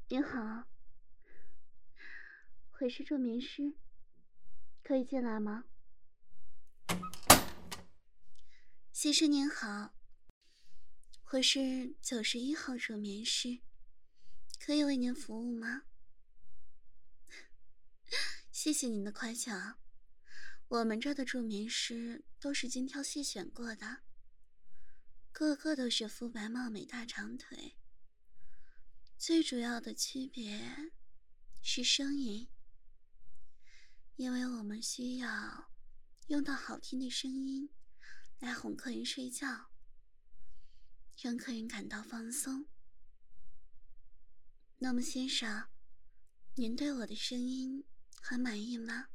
您好，会是助眠师，可以进来吗？先生您好，我是91号助眠师，可以为您服务吗？谢谢您的夸奖，我们这儿的助眠师都是精挑细选过的，个个都是肤白貌美大长腿，最主要的区别是声音，因为我们需要用到好听的声音来哄客人睡觉，让客人感到放松。那么先生，您对我的声音很满意吗？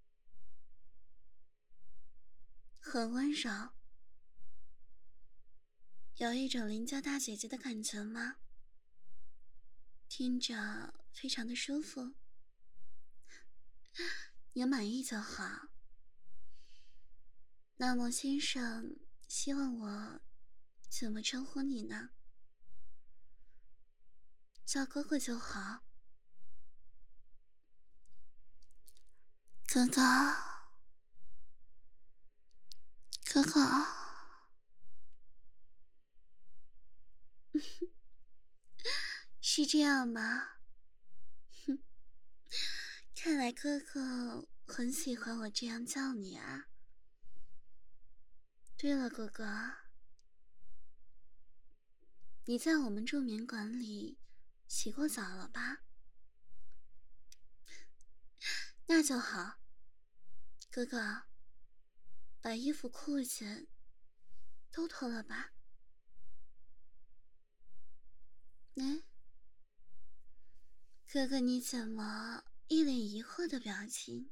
很温柔，有一种邻家大姐姐的感觉吗？听着非常的舒服，您满意就好。那么先生，希望我怎么称呼你呢？叫哥哥就好。哥哥，哥哥，是这样吗？哼，看来哥哥很喜欢我这样叫你啊。对了，哥哥，你在我们助眠馆里洗过澡了吧？那就好。哥哥，把衣服裤子都脱了吧。哥哥你怎么一脸疑惑的表情？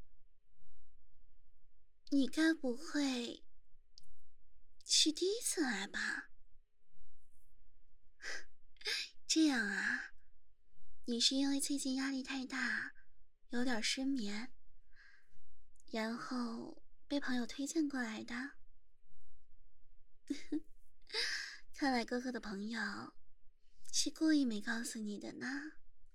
你该不会是第一次来吧？这样啊，你是因为最近压力太大，有点失眠，然后被朋友推荐过来的？看来哥哥的朋友是故意没告诉你的呢。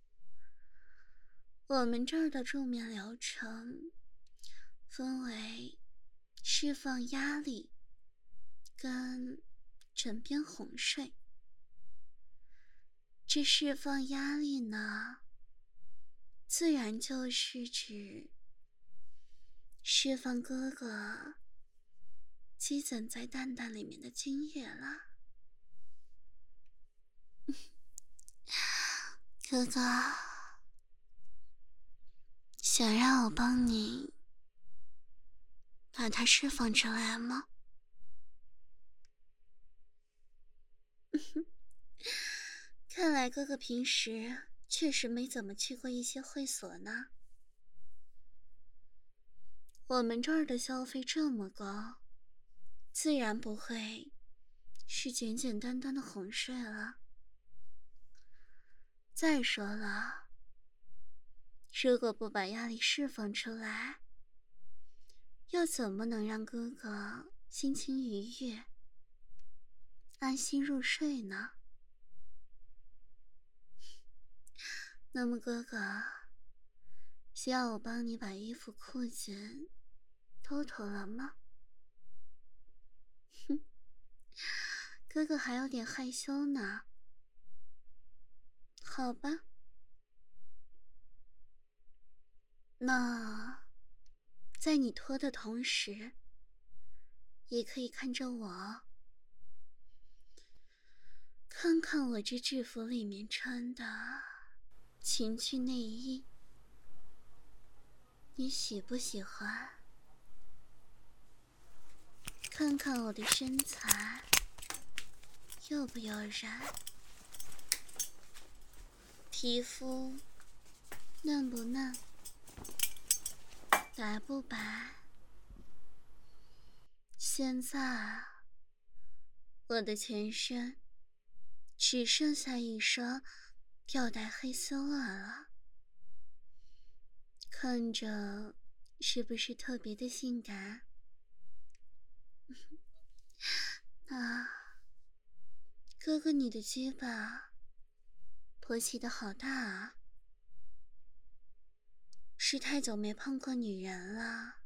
我们这儿的助眠流程分为释放压力跟枕边哄睡。这释放压力呢，自然就是指释放哥哥积攒在蛋蛋里面的精液了。哥哥，想让我帮你把它释放出来吗？看来哥哥平时确实没怎么去过一些会所呢。我们这儿的消费这么高，自然不会是简简单单的哄睡了。再说了，如果不把压力释放出来，又怎么能让哥哥心情愉悦，安心入睡呢？那么哥哥，需要我帮你把衣服裤子都脱了吗？哼，哥哥还有点害羞呢。好吧，那在你脱的同时，也可以看着我，看看我这制服里面穿的情趣内衣，你喜不喜欢？看看我的身材诱不诱人，皮肤嫩不嫩，白不白？现在我的全身只剩下一双吊带黑丝袜了，看着是不是特别的性感？那哥哥你的鸡巴勃起的好大啊！是太久没碰过女人了，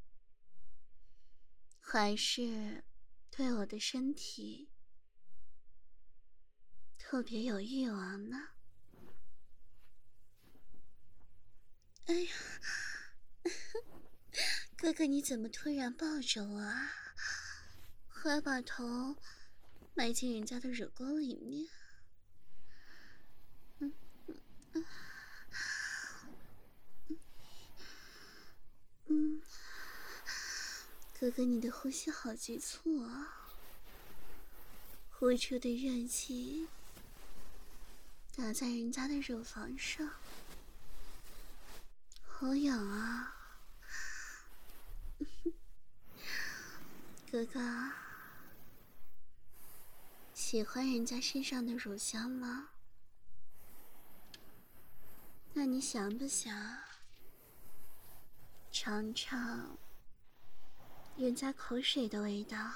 还是对我的身体特别有欲望呢？哎呀，哥哥你怎么突然抱着我啊？还把头埋进人家的乳沟里面。哥哥你的呼吸好急促啊，呼出的热气打在人家的乳房上，好痒啊！哥哥，喜欢人家身上的乳香吗？那你想不想尝尝人家口水的味道？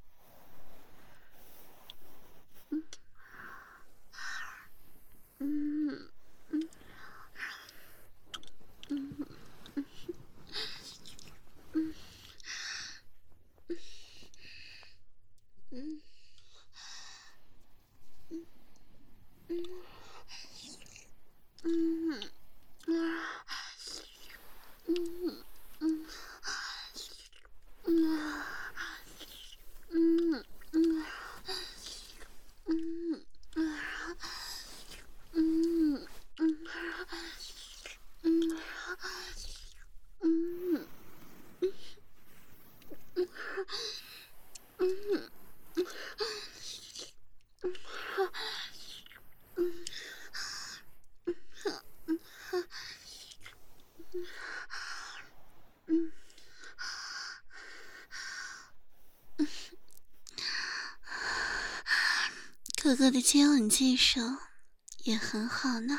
哥哥的接吻技术也很好呢。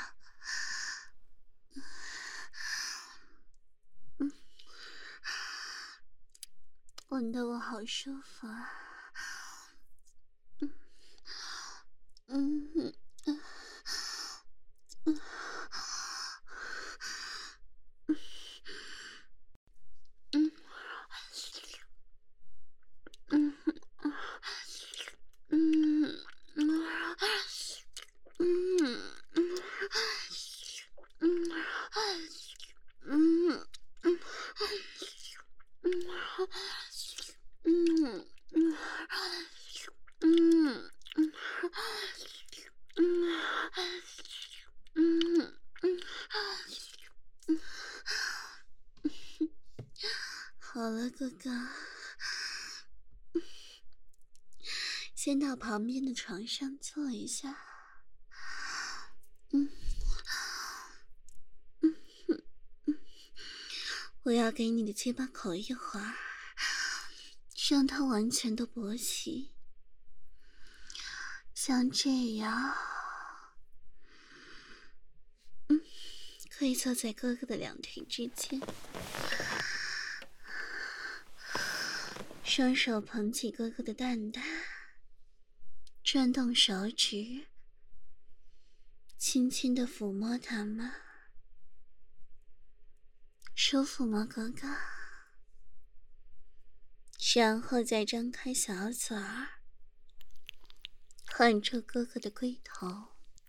吻得我好舒服啊。好了，哥哥，先到旁边的床上坐一下。我要给你的鸡巴口一会儿，让它完全的勃起，像这样。可以坐在哥哥的两腿之间，双手捧起哥哥的蛋蛋，转动手指，轻轻地抚摸它们，舒服吗，哥哥？然后再张开小嘴儿，含住哥哥的龟头。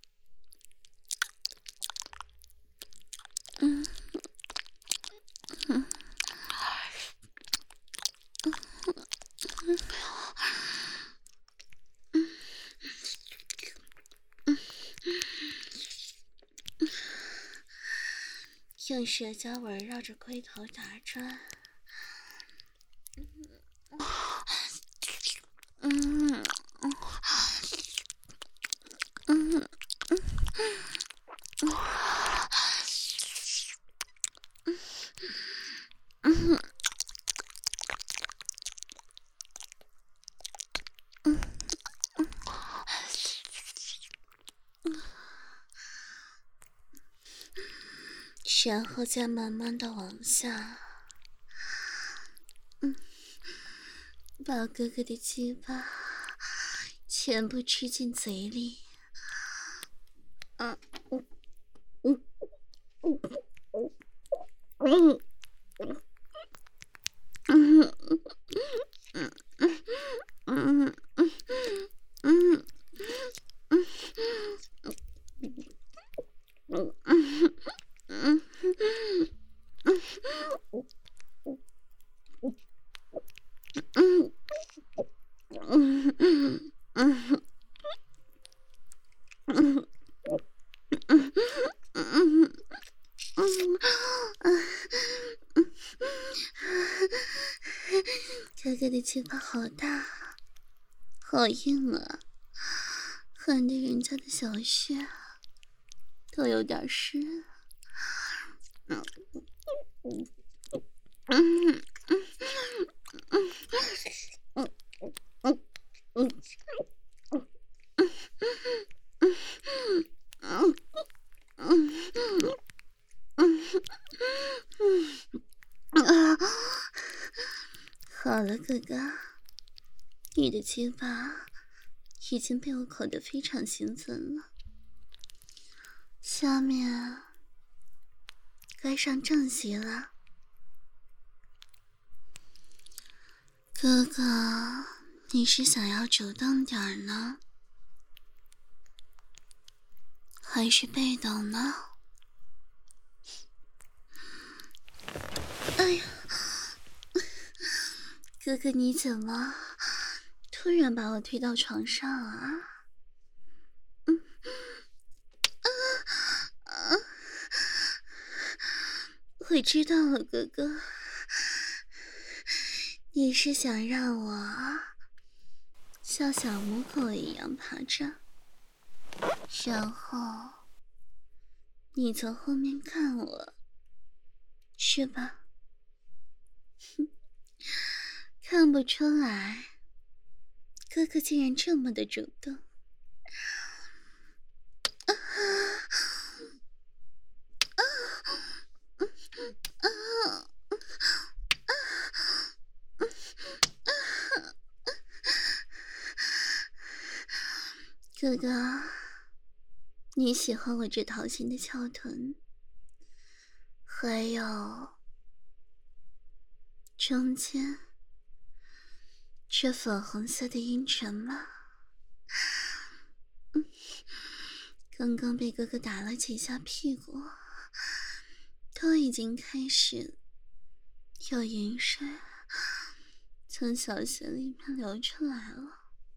用舌胶围绕着龟头打转。然后再慢慢的往下，把哥哥的鸡巴全部吃进嘴里。 哥哥的鸡巴好大，好硬啊，恨得人家的小穴都有点湿了。好了，哥哥，你的鸡巴已经被我口得非常兴奋了，下面该上正席了。哥哥，你是想要主动点儿呢，还是被动呢？哎呀，哥哥你怎么突然把我推到床上啊？我知道了，哥哥，你是想让我像小母狗一样爬着，然后你从后面看我，是吧？看不出来，哥哥竟然这么的主动。哥哥，你喜欢我这桃心的翘臀，还有中间这粉红色的阴唇吗？刚刚被哥哥打了几下屁股，都已经开始有饮水从小穴里面流出来了。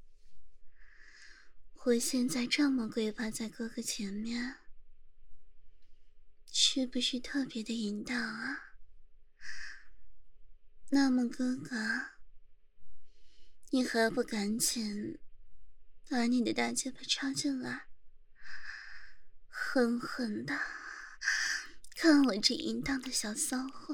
我现在这么跪趴在哥哥前面，是不是特别的淫荡啊？那么哥哥，你何不赶紧把你的大鸡巴插进来，狠狠的看我这淫荡的小骚货。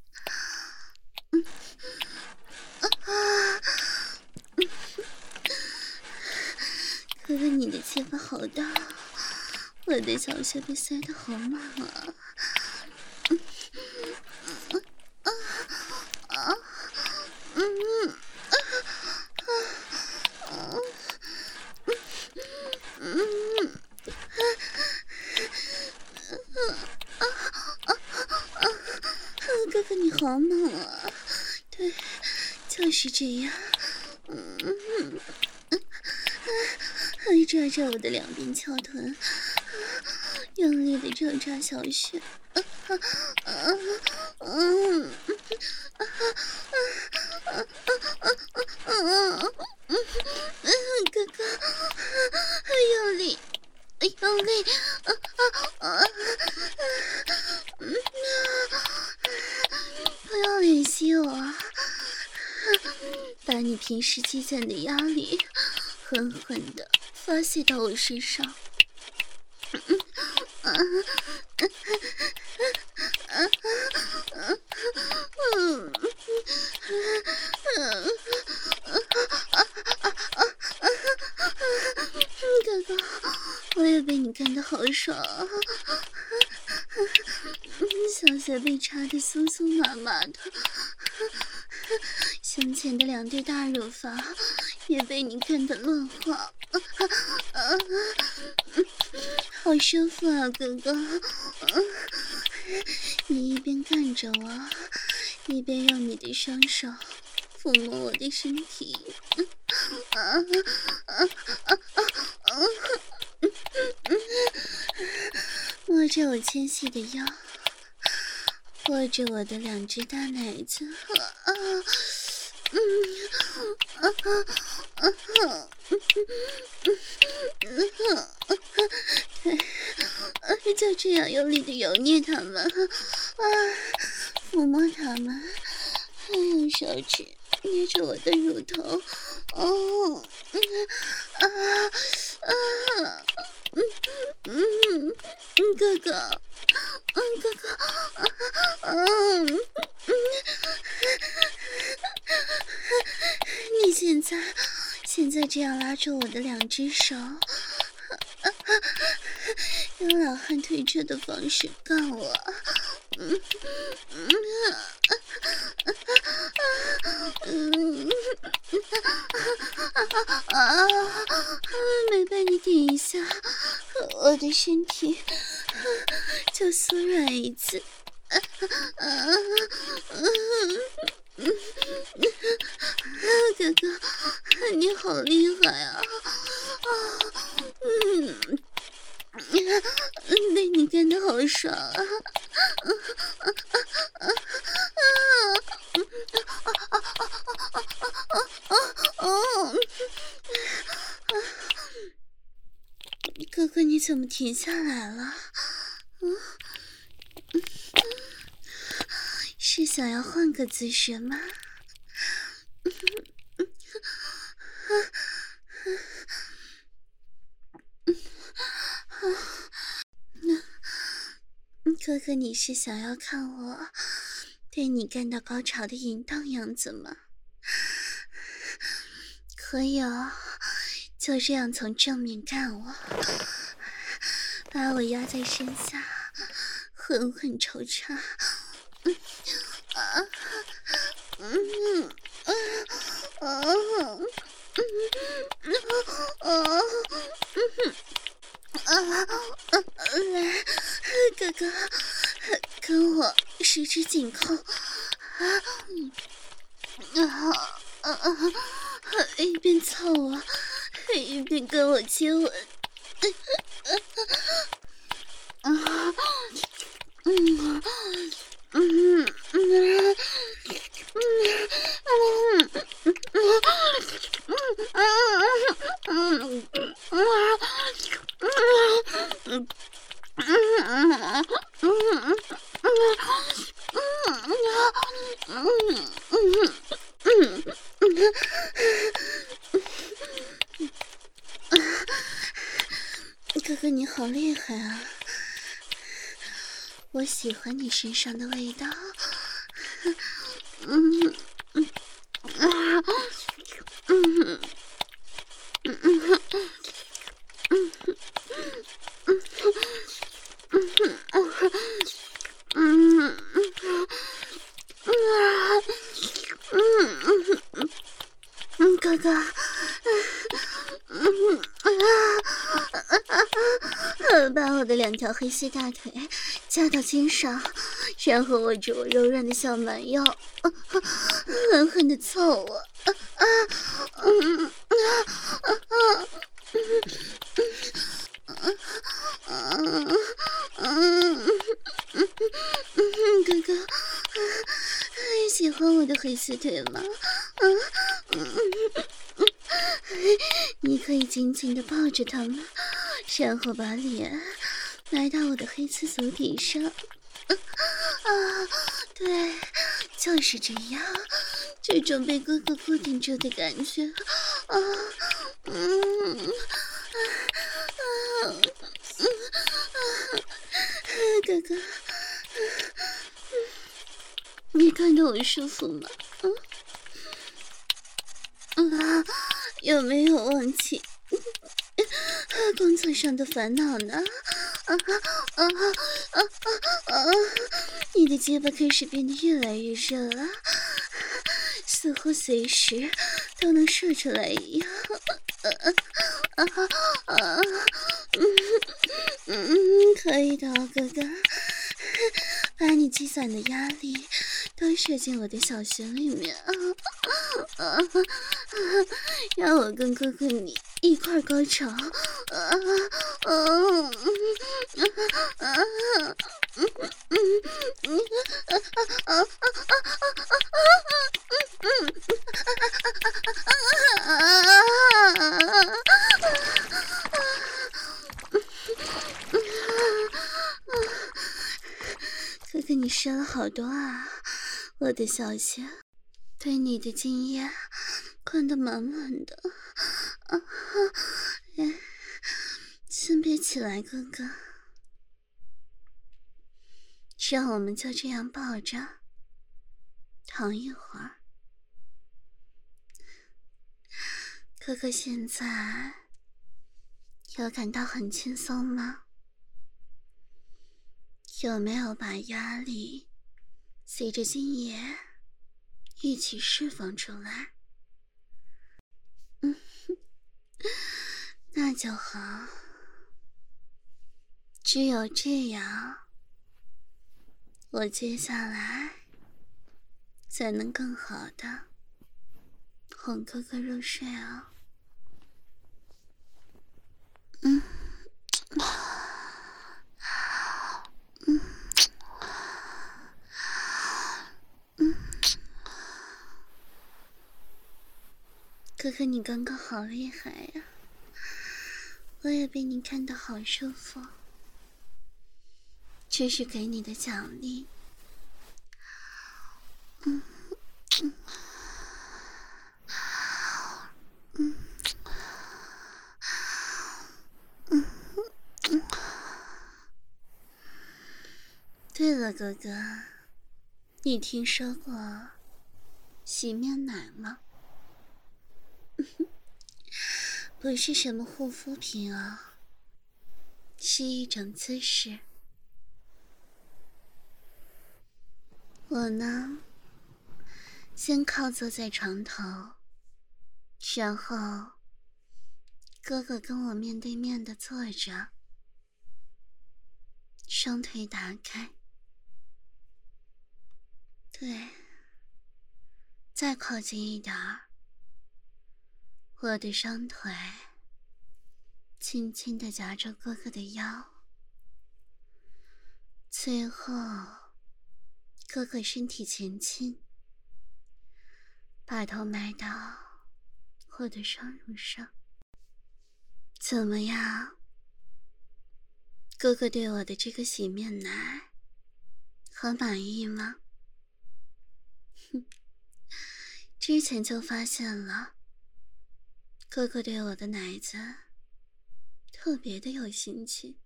哥哥你的鸡巴好大，我的小穴被塞得好满啊。哥哥你好猛啊，对，就是这样。还抓着我的两边翘臀，用力的挣扎小穴。哥哥，用力，用力，不要怜惜我，把你平时积攒的压力狠狠的发泄到我身上。哥哥，我也被你干得好爽啊！小穴被插得酥酥麻麻的，胸前的两对大乳房也被你干得乱晃，好舒服啊，哥哥！你一边干看着我，一边用你的双手抚摸我的身体。摸着我纤细的腰，握着我的2只大奶子。就这样用力的揉捏它们，抚摸它们，用手指捏着我的乳头。哥哥，哥哥，你现在这样拉住我的2只手，用老汉推车的方式干我。每被你顶一下，我的身体就酥软一次。哥哥，你好厉害啊！被你干得好爽啊！哥哥，你怎么停下来了？是想要换个姿势吗？哥哥，你是想要看我对你干到高潮的淫荡样子吗？可以哦，就这样从正面干我，把我压在身下，狠狠抽插。来，哥哥，跟我十指紧扣，一边操我，一边跟我接吻。哥哥，你好厉害啊！我喜欢你身上的味道。哥哥，把我的2条黑丝大腿夹到肩上，然后握着我柔软的小蛮腰，狠狠地操我。哥哥，喜欢我的黑丝腿吗？你可以紧紧地抱着它们，然后把脸埋到我的黑丝足底上。对，就是这样，这种被哥哥固定住的感觉。哥哥，你看得我舒服吗？有没有忘记工作上的烦恼呢？你的鸡巴开始变得越来越热了，似乎随时都能射出来一样。可以的哦，哥哥， 把你积攒的压力都射进我的小穴里面让我跟哥哥你一块高潮哥哥你射了好多啊，我的小穴对你的精液灌得满满的先别起来，哥哥，让我们就这样抱着躺一会儿。哥哥现在有感到很轻松吗？有没有把压力随着精液一起释放出来？那就好，只有这样，我接下来才能更好的哄哥哥入睡啊。哥哥你刚刚好厉害呀，我也被你看得好舒服，这是给你的奖励。对了，哥哥，你听说过洗面奶吗？不是什么护肤品啊，是一种姿势。我呢，先靠坐在床头，然后哥哥跟我面对面的坐着，双腿打开，对，再靠近一点儿，我的双腿轻轻地夹着哥哥的腰，最后哥哥身体前倾，把头埋到我的双乳上。怎么样？哥哥对我的这个洗面奶很满意吗？之前就发现了，哥哥对我的奶子特别的有兴趣。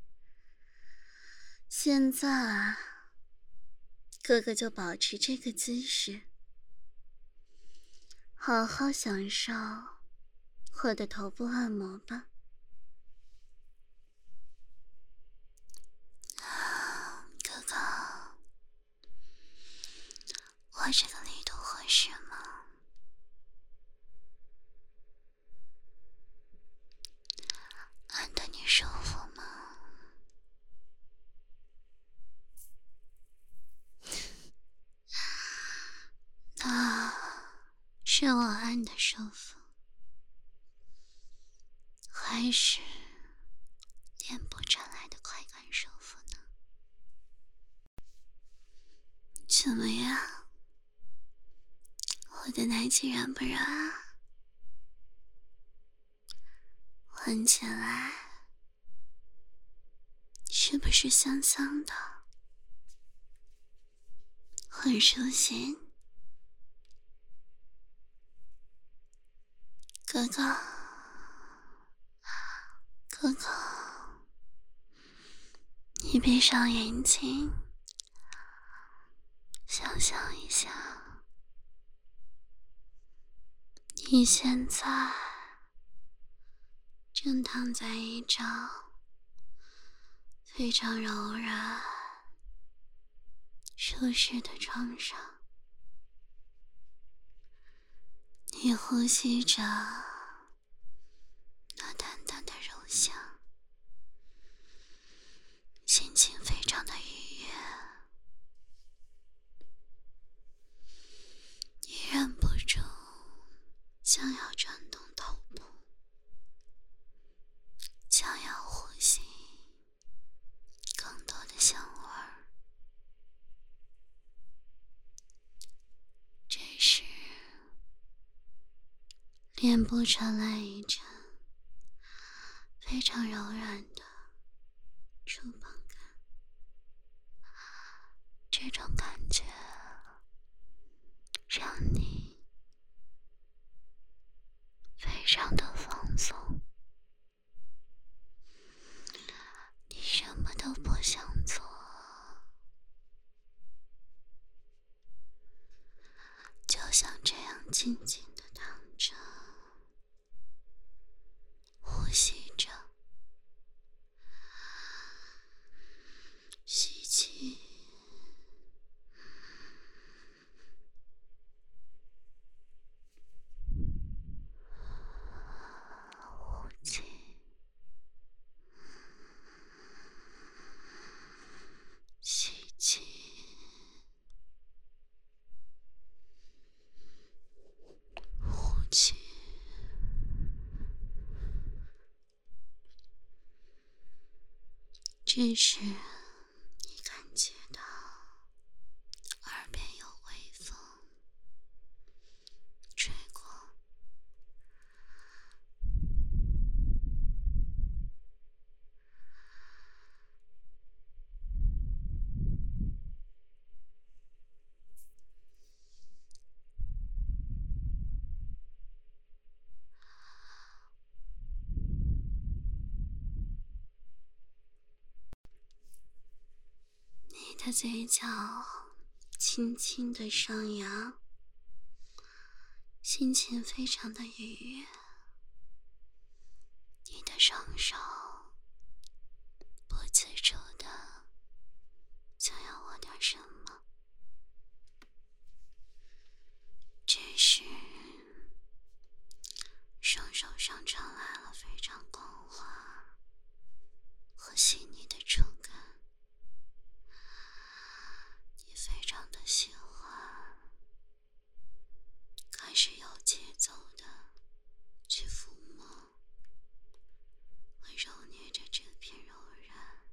现在，哥哥就保持这个姿势，好好享受我的头部按摩吧。哥哥，我这个力度合适吗？按得你舒服吗？那是我按的舒服，还是脸部传来的快感舒服呢？怎么样？我的奶子软不软啊？闻起来是不是香香的？很舒心。哥哥，哥哥，你闭上眼睛，想象一下，你现在正躺在一张非常柔软、舒适的床上，你呼吸着那淡淡的柔香，心情非常的愉悦。 面部传来一阵非常柔软的触碰感，这种感觉让你非常的放松，你什么都不想做，就像这样静静的躺着，呼吸着，吸气，呼气，吸气，呼气。这时你感觉到耳边有微风吹过，你的嘴角轻轻的上扬，心情非常的愉悦。你的双手不自主的想要握点什么，这时双手上传来了非常光滑和细腻的触感，你非常的喜欢，开始有节奏的去抚摸和揉捏着这片柔软。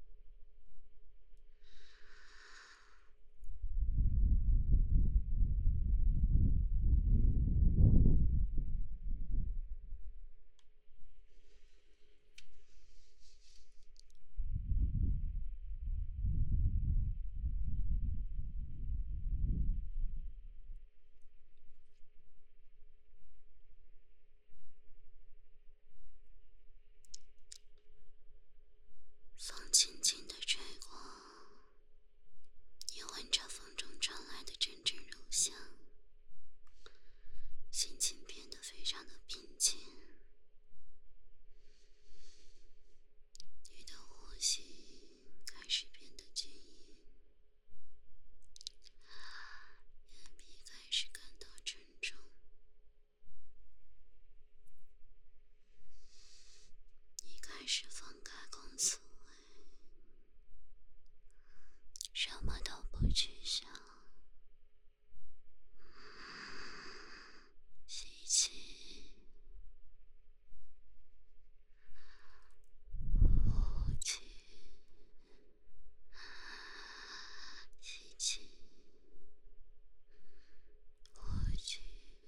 风轻轻地吹过，你闻着风中传来的阵阵柔香，心情变得非常的平静，你的呼吸开始变得均匀，眼皮开始感到沉重，你开始放开公思维，什么都不去想，吸气，呼气，吸气，呼气。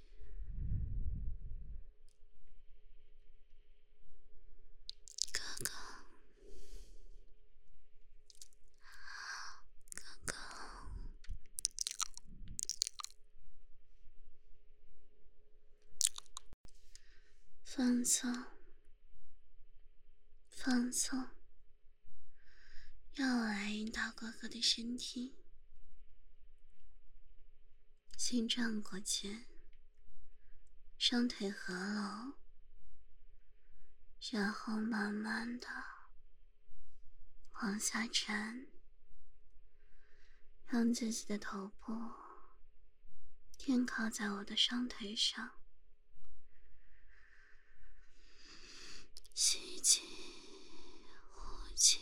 刚刚放松，放松，让我来引导哥哥的身体，心转过肩，双腿合拢，然后慢慢的往下沉，让自己的头部垫靠在我的双腿上，吸气，呼气，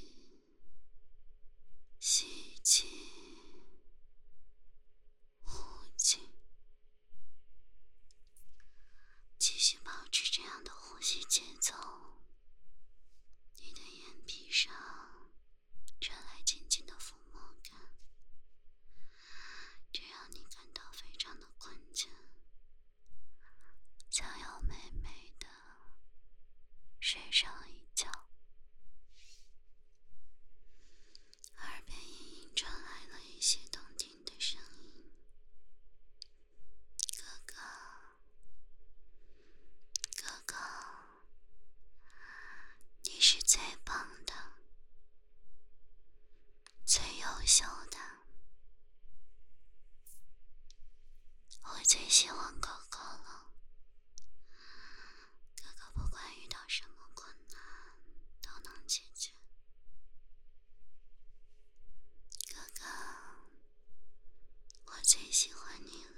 吸气，呼气，继续保持这样的呼吸节奏。你的眼皮上传来轻轻的抚摸感，这让你感到非常的关键。想要没棒的、最优秀的。我最喜欢哥哥了，哥哥不管遇到什么困难都能解决。哥哥，我最喜欢你了。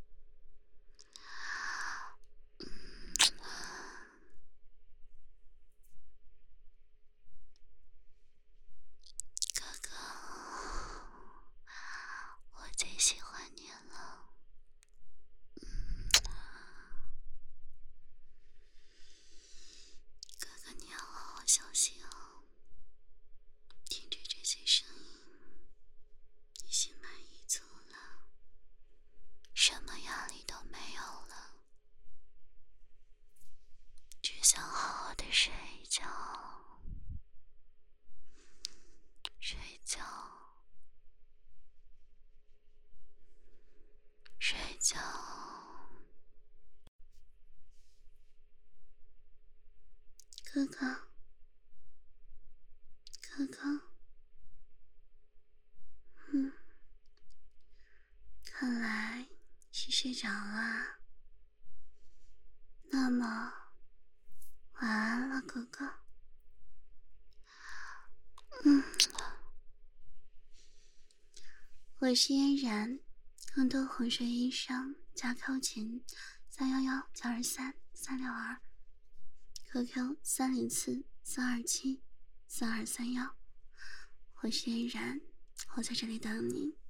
哥哥，我最喜欢你了。哥哥，你要好好休息哦。听着这些声音，你心满意足了，什么压力都没有了，只想好好的睡一觉，睡觉，睡觉。哥哥，哥哥，看来是睡着了。那么，晚安了，哥哥。我是嫣然，更多哄睡音声加 Q 群311-923-362，QQ 304-427-4231。我是嫣然，我在这里等你。